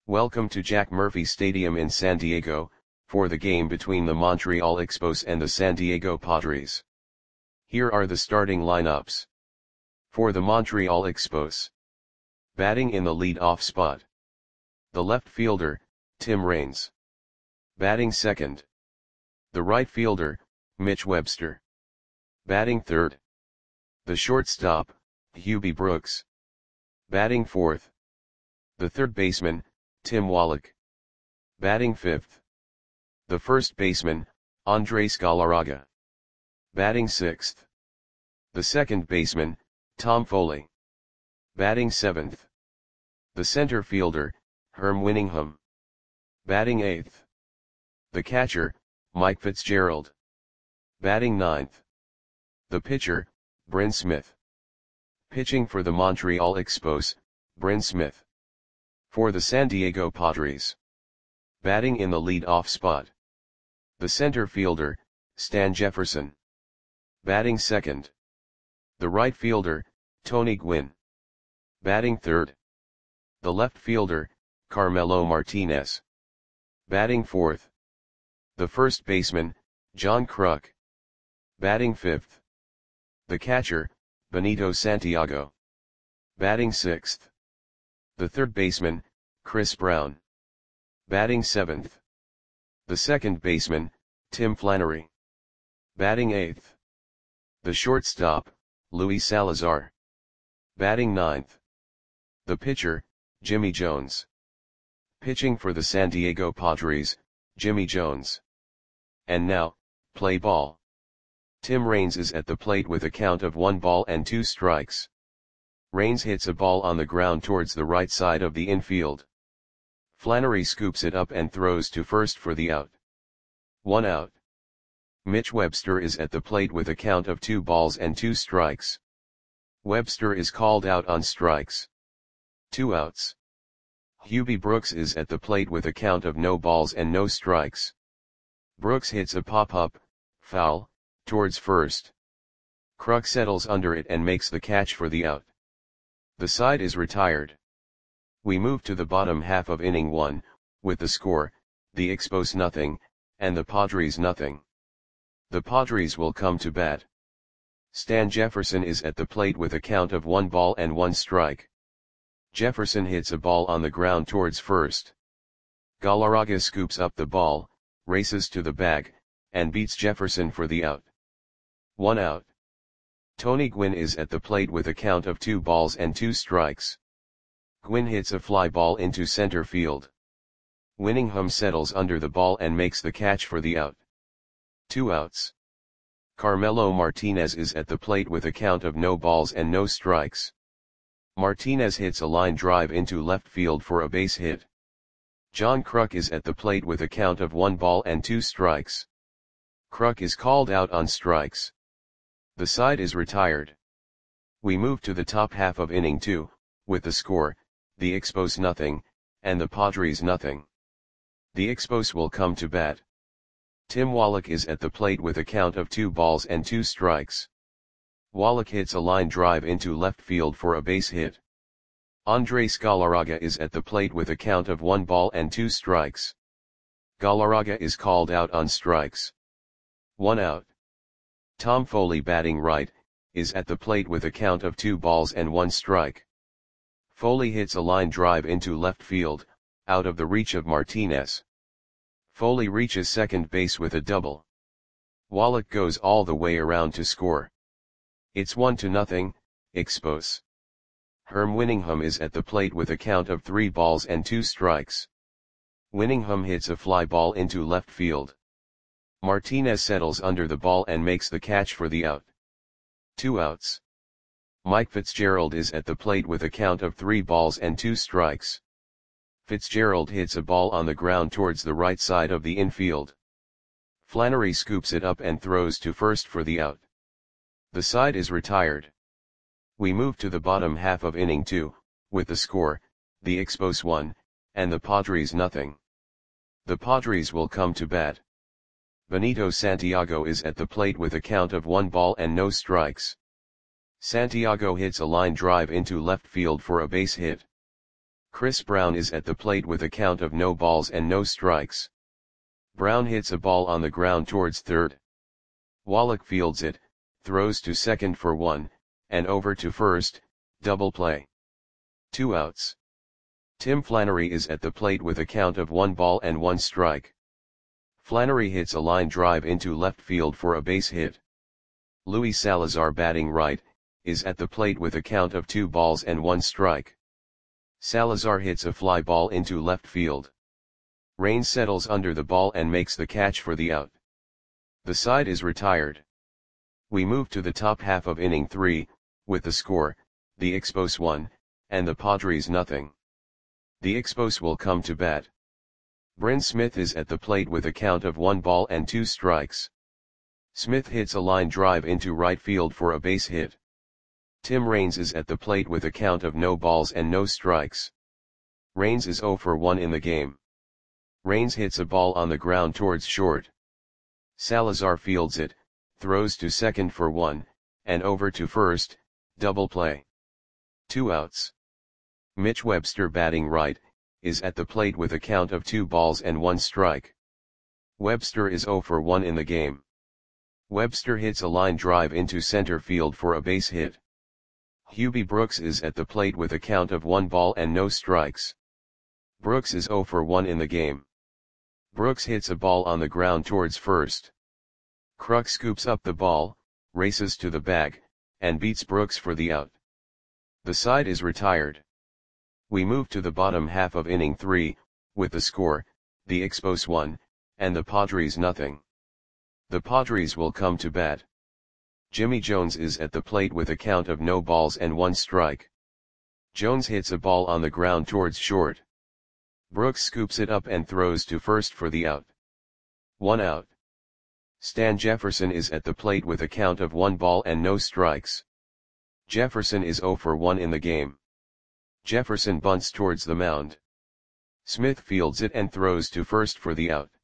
Welcome to Jack Murphy Stadium in San Diego, for the game between the Montreal Expos and the San Diego Padres. Here are the starting lineups. For the Montreal Expos. Batting in the lead-off spot. The left fielder, Tim Raines. Batting second. The right fielder, Mitch Webster. Batting third. The shortstop, Hubie Brooks. Batting fourth. The third baseman, Tim Wallach. Batting fifth. The first baseman, Andres Galarraga. Batting sixth. The second baseman, Tom Foley. Batting seventh. The center fielder, Herm Winningham. Batting eighth. The catcher, Mike Fitzgerald. Batting ninth. The pitcher, Bryn Smith. Pitching for the Montreal Expos, Bryn Smith. For the San Diego Padres. Batting in the lead-off spot. The center fielder, Stan Jefferson. Batting second. The right fielder, Tony Gwynn. Batting third. The left fielder, Carmelo Martinez. Batting fourth. The first baseman, John Kruk. Batting fifth. The catcher, Benito Santiago. Batting sixth. The third baseman, Chris Brown. Batting seventh. The second baseman, Tim Flannery. Batting eighth. The shortstop, Luis Salazar. Batting ninth. The pitcher, Jimmy Jones. Pitching for the San Diego Padres, Jimmy Jones. And now, play ball. Tim Raines is at the plate with a count of 1-2 strikes. Raines hits a ball on the ground towards the right side of the infield. Flannery scoops it up and throws to first for the out. 1 out. Mitch Webster is at the plate with a count of 2-2 strikes. Webster is called out on strikes. 2 outs. Hubie Brooks is at the plate with a count of no balls and no strikes. Brooks hits a pop-up, foul, towards first. Kruk settles under it and makes the catch for the out. The side is retired. We move to the bottom half of inning 1, with the score, the Expos nothing, and the Padres nothing. The Padres will come to bat. Stan Jefferson is at the plate with a count of 1-1 strike. Jefferson hits a ball on the ground towards first. Galarraga scoops up the ball, races to the bag, and beats Jefferson for the out. 1 out. Tony Gwynn is at the plate with a count of 2-2 strikes. Gwynn hits a fly ball into center field. Winningham settles under the ball and makes the catch for the out. 2 outs. Carmelo Martinez is at the plate with a count of no balls and no strikes. Martinez hits a line drive into left field for a base hit. John Kruk is at the plate with a count of 1-2 strikes. Kruk is called out on strikes. The side is retired. We move to the top half of inning 2, with the score, the Expos nothing, and the Padres nothing. The Expos will come to bat. Tim Wallach is at the plate with a count of 2-2 strikes. Wallach hits a line drive into left field for a base hit. Andres Galarraga is at the plate with a count of 1-2 strikes. Galarraga is called out on strikes. 1 out. Tom Foley, batting right, is at the plate with a count of 2-1 strike. Foley hits a line drive into left field, out of the reach of Martinez. Foley reaches second base with a double. Wallach goes all the way around to score. It's 1-0, Expos. Herm Winningham is at the plate with a count of 3-2 strikes. Winningham hits a fly ball into left field. Martinez settles under the ball and makes the catch for the out. 2 outs. Mike Fitzgerald is at the plate with a count of 3-2 strikes. Fitzgerald hits a ball on the ground towards the right side of the infield. Flannery scoops it up and throws to first for the out. The side is retired. We move to the bottom half of inning 2, with the score, the Expos 1, and the Padres nothing. The Padres will come to bat. Benito Santiago is at the plate with a count of 1-0 strikes. Santiago hits a line drive into left field for a base hit. Chris Brown is at the plate with a count of no balls and no strikes. Brown hits a ball on the ground towards third. Wallach fields it, throws to second for 1, and over to first, double play. 2 outs. Tim Flannery is at the plate with a count of 1 ball and 1 strike. Flannery hits a line drive into left field for a base hit. Luis Salazar, batting right, is at the plate with a count of 2 balls and 1 strike. Salazar hits a fly ball into left field. Raines settles under the ball and makes the catch for the out. The side is retired. We move to the top half of inning 3, with the score, the Expos 1, and the Padres nothing. The Expos will come to bat. Bryn Smith is at the plate with a count of 1 ball and 2 strikes. Smith hits a line drive into right field for a base hit. Tim Raines is at the plate with a count of no balls and no strikes. Raines is 0 for 1 in the game. Raines hits a ball on the ground towards short. Salazar fields it, throws to second for 1, and over to first, double play. 2 outs. Mitch Webster, batting right, is at the plate with a count of 2 balls and 1 strike. Webster is 0 for 1 in the game. Webster hits a line drive into center field for a base hit. Hubie Brooks is at the plate with a count of 1 ball and no strikes. Brooks is 0 for 1 in the game. Brooks hits a ball on the ground towards first. Kruk scoops up the ball, races to the bag, and beats Brooks for the out. The side is retired. We move to the bottom half of inning 3, with the score, the Expos 1, and the Padres nothing. The Padres will come to bat. Jimmy Jones is at the plate with a count of no balls and 1 strike. Jones hits a ball on the ground towards short. Brooks scoops it up and throws to first for the out. 1 out. Stan Jefferson is at the plate with a count of 1 ball and no strikes. Jefferson is 0 for 1 in the game. Jefferson bunts towards the mound. Smith fields it and throws to first for the out.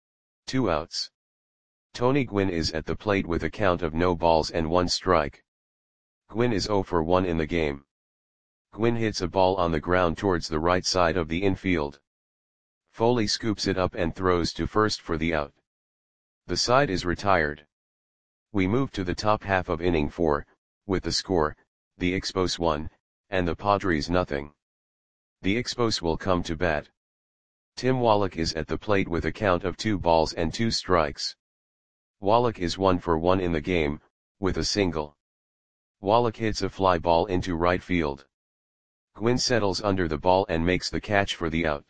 2 outs. Tony Gwynn is at the plate with a count of no balls and 1 strike. Gwynn is 0 for 1 in the game. Gwynn hits a ball on the ground towards the right side of the infield. Foley scoops it up and throws to first for the out. The side is retired. We move to the top half of inning 4, with the score, the Expos 1, and the Padres nothing. The Expos will come to bat. Tim Wallach is at the plate with a count of 2 balls and 2 strikes. Wallach is 1 for 1 in the game, with a single. Wallach hits a fly ball into right field. Gwynn settles under the ball and makes the catch for the out.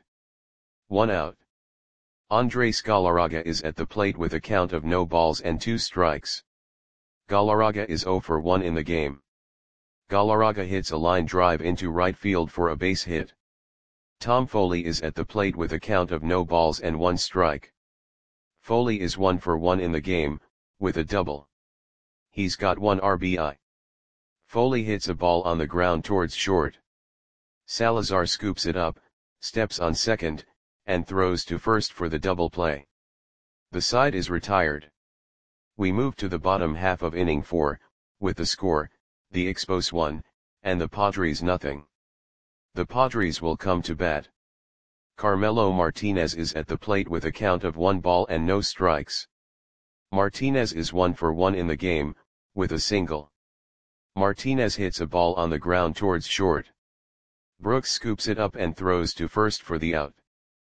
1 out. Andres Galarraga is at the plate with a count of no balls and 2 strikes. Galarraga is 0 for 1 in the game. Galarraga hits a line drive into right field for a base hit. Tom Foley is at the plate with a count of no balls and 1 strike. Foley is 1 for 1 in the game, with a double. He's got 1 RBI. Foley hits a ball on the ground towards short. Salazar scoops it up, steps on second, and throws to first for the double play. The side is retired. We move to the bottom half of inning 4, with the score, the Expos 1, and the Padres nothing. The Padres will come to bat. Carmelo Martinez is at the plate with a count of 1 ball and no strikes. Martinez is 1 for 1 in the game, with a single. Martinez hits a ball on the ground towards short. Brooks scoops it up and throws to first for the out.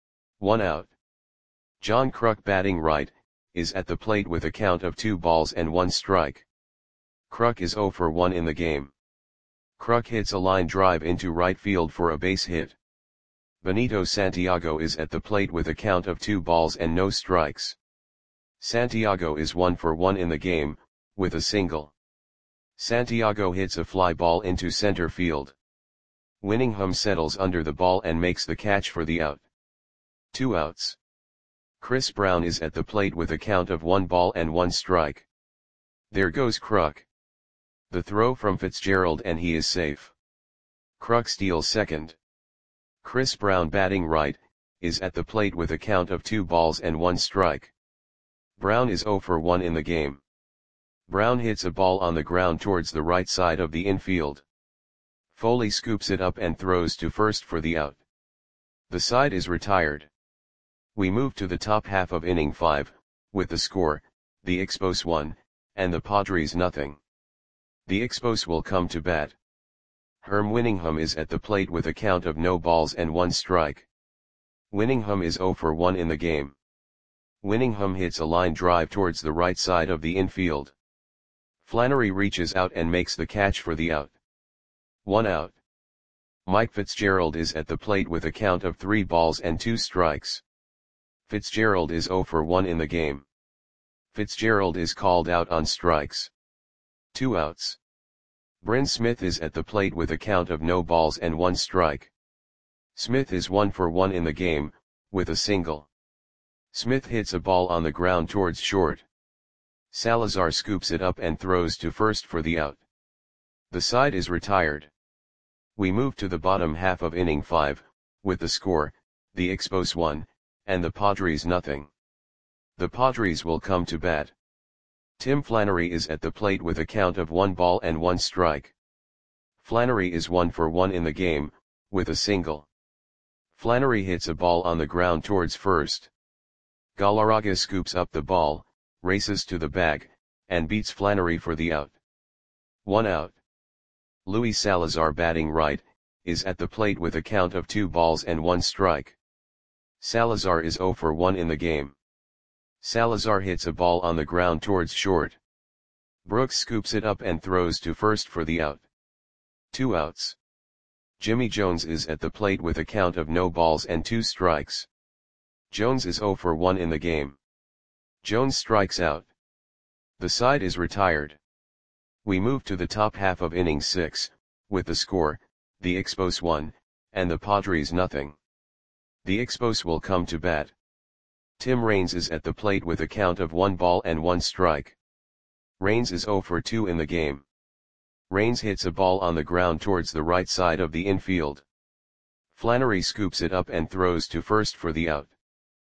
1 out. John Kruk, batting right, is at the plate with a count of 2 balls and 1 strike. Kruk is 0 for 1 in the game. Kruk hits a line drive into right field for a base hit. Benito Santiago is at the plate with a count of 2 balls and no strikes. Santiago is 1 for 1 in the game, with a single. Santiago hits a fly ball into center field. Winningham settles under the ball and makes the catch for the out. 2 outs. Chris Brown is at the plate with a count of 1 ball and 1 strike. There goes Kruk. The throw from Fitzgerald and he is safe. Kruk steals second. Chris Brown, batting right, is at the plate with a count of 2 balls and 1 strike. Brown is 0 for 1 in the game. Brown hits a ball on the ground towards the right side of the infield. Foley scoops it up and throws to first for the out. The side is retired. We move to the top half of inning 5, with the score, the Expos 1, and the Padres nothing. The Expos will come to bat. Herm Winningham is at the plate with a count of no balls and 1 strike. Winningham is 0 for 1 in the game. Winningham hits a line drive towards the right side of the infield. Flannery reaches out and makes the catch for the out. 1 out. Mike Fitzgerald is at the plate with a count of 3 balls and 2 strikes. Fitzgerald is 0 for 1 in the game. Fitzgerald is called out on strikes. 2 outs. Bryn Smith is at the plate with a count of no balls and 1 strike. Smith is 1 for 1 in the game, with a single. Smith hits a ball on the ground towards short. Salazar scoops it up and throws to first for the out. The side is retired. We move to the bottom half of inning 5, with the score, the Expos 1, and the Padres nothing. The Padres will come to bat. Tim Flannery is at the plate with a count of 1 ball and 1 strike. Flannery is 1 for 1 in the game, with a single. Flannery hits a ball on the ground towards first. Galarraga scoops up the ball, races to the bag, and beats Flannery for the out. 1 out. Luis Salazar, batting right, is at the plate with a count of 2 balls and 1 strike. Salazar is 0 for 1 in the game. Salazar hits a ball on the ground towards short. Brooks scoops it up and throws to first for the out. 2 outs. Jimmy Jones is at the plate with a count of no balls and 2 strikes. Jones is 0 for 1 in the game. Jones strikes out. The side is retired. We move to the top half of inning 6, with the score, the Expos 1, and the Padres nothing. The Expos will come to bat. Tim Raines is at the plate with a count of 1 ball and 1 strike. Raines is 0 for 2 in the game. Raines hits a ball on the ground towards the right side of the infield. Flannery scoops it up and throws to first for the out.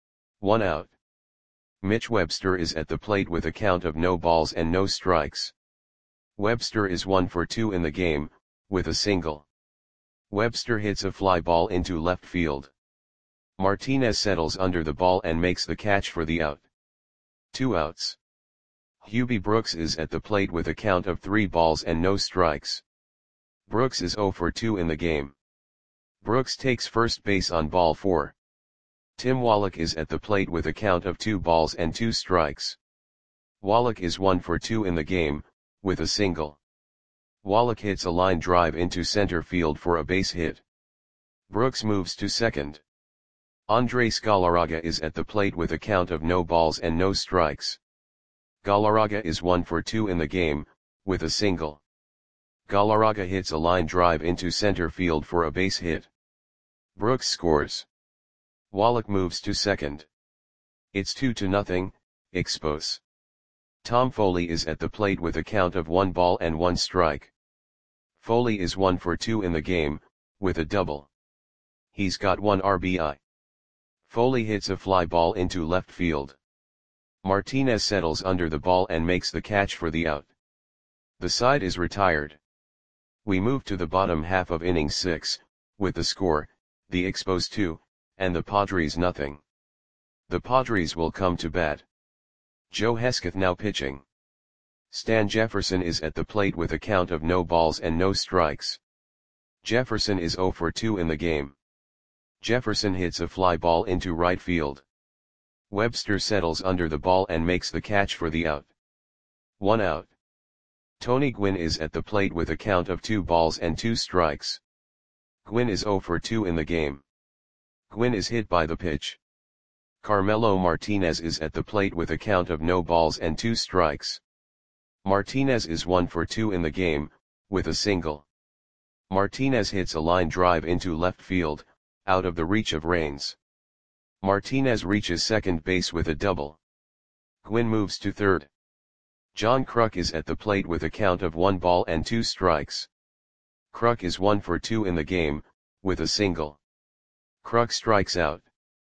1 out. Mitch Webster is at the plate with a count of no balls and no strikes. Webster is 1 for 2 in the game, with a single. Webster hits a fly ball into left field. Martinez settles under the ball and makes the catch for the out. 2 outs. Hubie Brooks is at the plate with a count of 3 balls and no strikes. Brooks is 0 for 2 in the game. Brooks takes first base on ball 4. Tim Wallach is at the plate with a count of 2 balls and 2 strikes. Wallach is 1 for 2 in the game, with a single. Wallach hits a line drive into center field for a base hit. Brooks moves to second. Andres Galarraga is at the plate with a count of no balls and no strikes. Galarraga is 1 for 2 in the game, with a single. Galarraga hits a line drive into center field for a base hit. Brooks scores. Wallach moves to second. It's 2-0, Expos. Tom Foley is at the plate with a count of 1 ball and 1 strike. Foley is 1 for 2 in the game, with a double. He's got 1 RBI. Foley hits a fly ball into left field. Martinez settles under the ball and makes the catch for the out. The side is retired. We move to the bottom half of inning 6, with the score, the Expos 2, and the Padres nothing. The Padres will come to bat. Joe Hesketh now pitching. Stan Jefferson is at the plate with a count of no balls and no strikes. Jefferson is 0 for 2 in the game. Jefferson hits a fly ball into right field. Webster settles under the ball and makes the catch for the out. 1 out. Tony Gwynn is at the plate with a count of 2 balls and 2 strikes. Gwynn is 0 for 2 in the game. Gwynn is hit by the pitch. Carmelo Martinez is at the plate with a count of no balls and 2 strikes. Martinez is 1 for 2 in the game, with a single. Martinez hits a line drive into left field, out of the reach of Raines. Martinez reaches second base with a double. Gwynn moves to third. John Kruk is at the plate with a count of 1 ball and 2 strikes. Kruk is 1 for 2 in the game, with a single. Kruk strikes out.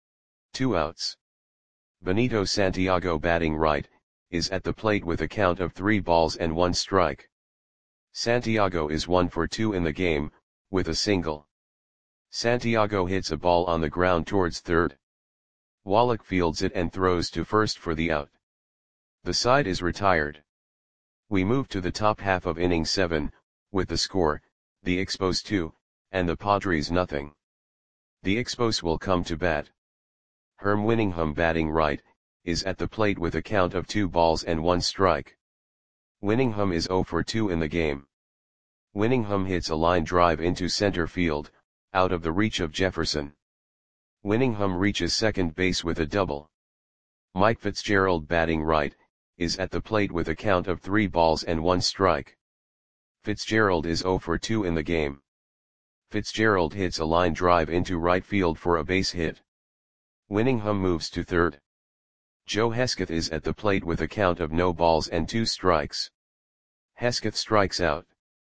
2 outs. Benito Santiago, batting right, is at the plate with a count of 3 balls and 1 strike. Santiago is 1 for 2 in the game, with a single. Santiago hits a ball on the ground towards third. Wallach fields it and throws to first for the out. The side is retired. We move to the top half of inning 7, with the score, the Expos 2, and the Padres nothing. The Expos will come to bat. Herm Winningham batting right, is at the plate with a count of 2 balls and 1 strike. Winningham is 0 for 2 in the game. Winningham hits a line drive into center field, out of the reach of Jefferson. Winningham reaches second base with a double. Mike Fitzgerald batting right, is at the plate with a count of 3 balls and 1 strike. Fitzgerald is 0 for 2 in the game. Fitzgerald hits a line drive into right field for a base hit. Winningham moves to third. Joe Hesketh is at the plate with a count of no balls and 2 strikes. Hesketh strikes out.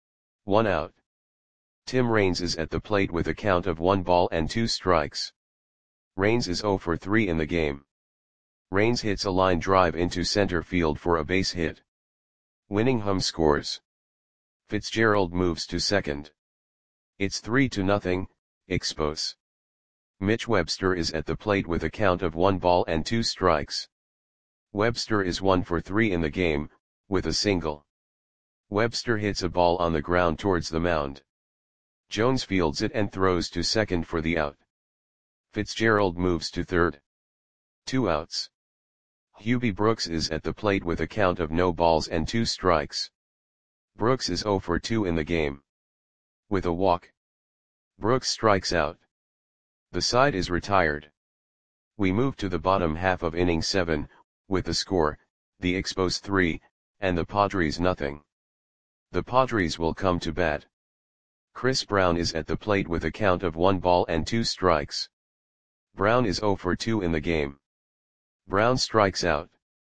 1 out. Tim Raines is at the plate with a count of 1 ball and 2 strikes. Raines is 0 for 3 in the game. Raines hits a line drive into center field for a base hit. Winningham scores. Fitzgerald moves to second. It's 3-0, Expos. Mitch Webster is at the plate with a count of 1 ball and 2 strikes. Webster is 1 for 3 in the game, with a single. Webster hits a ball on the ground towards the mound. Jones fields it and throws to second for the out. Fitzgerald moves to third. 2 outs. Hubie Brooks is at the plate with a count of no balls and 2 strikes. Brooks is 0 for 2 in the game. With a walk, Brooks strikes out. The side is retired. We move to the bottom half of inning 7, with the score, the Expos 3, and the Padres nothing. The Padres will come to bat. Chris Brown is at the plate with a count of 1 ball and 2 strikes. Brown is 0 for 2 in the game. Brown strikes out.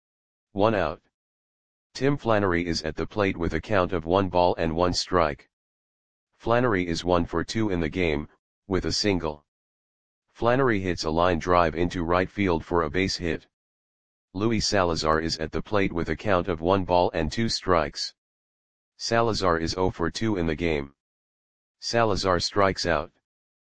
1 out. Tim Flannery is at the plate with a count of 1 ball and 1 strike. Flannery is 1 for 2 in the game, with a single. Flannery hits a line drive into right field for a base hit. Luis Salazar is at the plate with a count of 1 ball and 2 strikes. Salazar is 0 for 2 in the game. Salazar strikes out.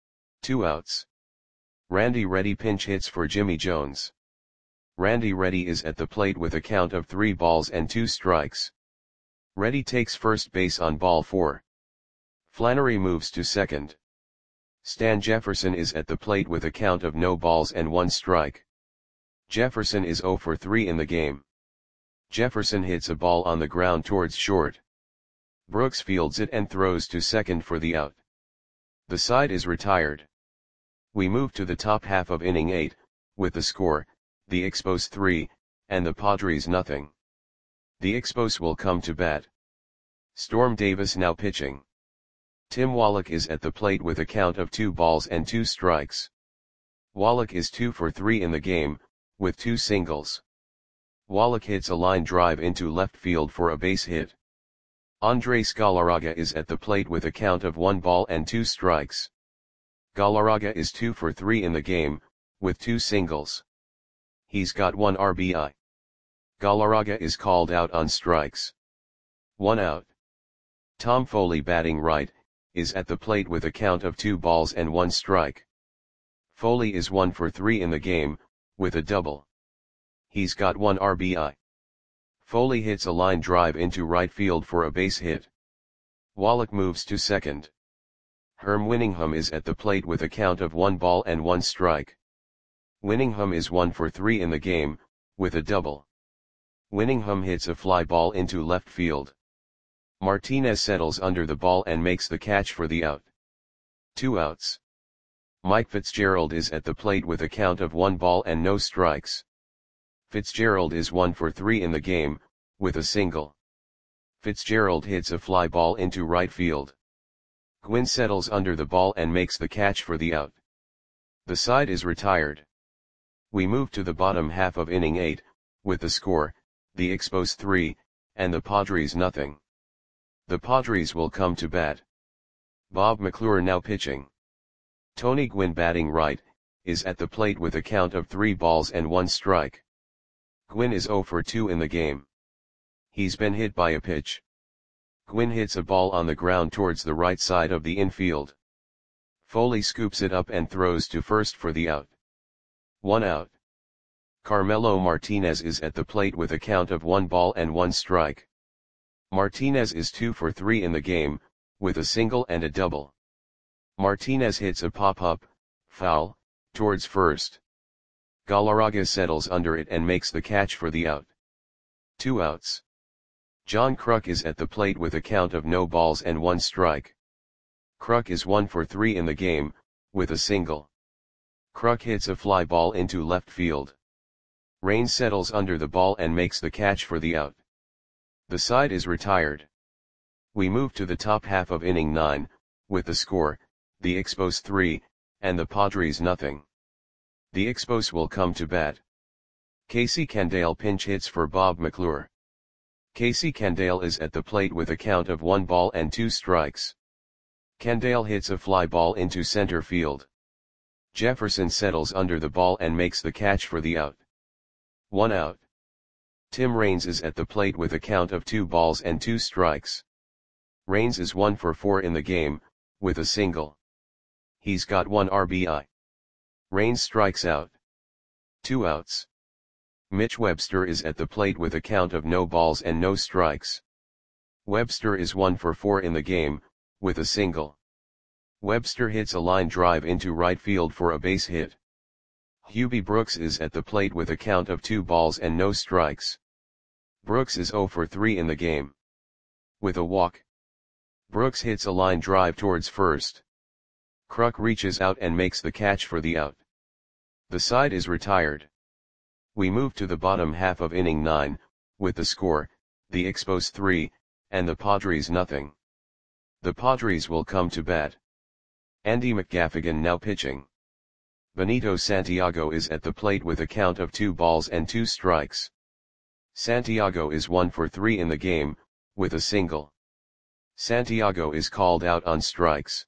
2 outs. Randy Reddy pinch hits for Jimmy Jones. Randy Reddy is at the plate with a count of 3 balls and 2 strikes. Reddy takes first base on ball 4. Flannery moves to second. Stan Jefferson is at the plate with a count of no balls and 1 strike. Jefferson is 0 for 3 in the game. Jefferson hits a ball on the ground towards short. Brooks fields it and throws to second for the out. The side is retired. We move to the top half of inning 8, with the score, the Expos 3, and the Padres nothing. The Expos will come to bat. Storm Davis now pitching. Tim Wallach is at the plate with a count of 2 balls and 2 strikes. Wallach is 2 for 3 in the game, with 2 singles. Wallach hits a line drive into left field for a base hit. Andres Galarraga is at the plate with a count of 1 ball and 2 strikes. Galarraga is 2 for 3 in the game, with 2 singles. He's got 1 RBI. Galarraga is called out on strikes. 1 out. Tom Foley batting right, is at the plate with a count of 2 balls and 1 strike. Foley is 1 for 3 in the game, with a double. He's got 1 RBI. Foley hits a line drive into right field for a base hit. Wallach moves to second. Herm Winningham is at the plate with a count of 1 ball and 1 strike. Winningham is 1 for 3 in the game, with a double. Winningham hits a fly ball into left field. Martinez settles under the ball and makes the catch for the out. 2 outs. Mike Fitzgerald is at the plate with a count of 1 ball and no strikes. Fitzgerald is 1 for 3 in the game, with a single. Fitzgerald hits a fly ball into right field. Gwynn settles under the ball and makes the catch for the out. The side is retired. We move to the bottom half of inning 8, with the score, the Expos 3, and the Padres nothing. The Padres will come to bat. Bob McClure now pitching. Tony Gwynn batting right, is at the plate with a count of 3 balls and 1 strike. Gwynn is 0 for 2 in the game. He's been hit by a pitch. Gwynn hits a ball on the ground towards the right side of the infield. Foley scoops it up and throws to first for the out. 1 out. Carmelo Martinez is at the plate with a count of 1 ball and 1 strike. Martinez is 2 for 3 in the game, with a single and a double. Martinez hits a pop-up, foul, towards first. Galarraga settles under it and makes the catch for the out. 2 outs. John Kruk is at the plate with a count of no balls and 1 strike. Kruk is 1 for 3 in the game, with a single. Kruk hits a fly ball into left field. Raines settles under the ball and makes the catch for the out. The side is retired. We move to the top half of inning 9, with the score, the Expos 3, and the Padres nothing. The Expos will come to bat. Casey Candale pinch hits for Bob McClure. Casey Candale is at the plate with a count of 1 ball and 2 strikes. Candale hits a fly ball into center field. Jefferson settles under the ball and makes the catch for the out. 1 out. Tim Raines is at the plate with a count of 2 balls and 2 strikes. Raines is 1 for 4 in the game, with a single. He's got 1 RBI. Raines strikes out. 2 outs. Mitch Webster is at the plate with a count of no balls and no strikes. Webster is 1 for 4 in the game, with a single. Webster hits a line drive into right field for a base hit. Hubie Brooks is at the plate with a count of 2 balls and no strikes. Brooks is 0 for 3 in the game. With a walk. Brooks hits a line drive towards first. Kruk reaches out and makes the catch for the out. The side is retired. We move to the bottom half of inning 9, with the score, the Expos 3, and the Padres nothing. The Padres will come to bat. Andy McGaffigan now pitching. Benito Santiago is at the plate with a count of 2 balls and 2 strikes. Santiago is 1 for 3 in the game, with a single. Santiago is called out on strikes.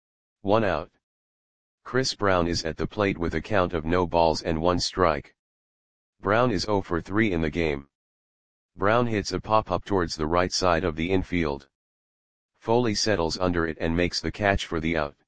1 out. Chris Brown is at the plate with a count of no balls and 1 strike. Brown is 0 for 3 in the game. Brown hits a pop-up towards the right side of the infield. Foley settles under it and makes the catch for the out.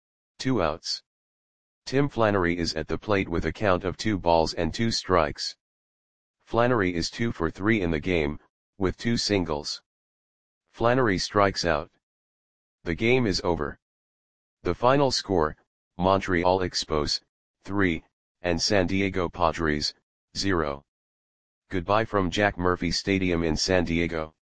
2 outs. Tim Flannery is at the plate with a count of 2 balls and 2 strikes. Flannery is 2 for 3 in the game, with 2 singles. Flannery strikes out. The game is over. The final score, Montreal Expos, 3, and San Diego Padres, 0. Goodbye from Jack Murphy Stadium in San Diego.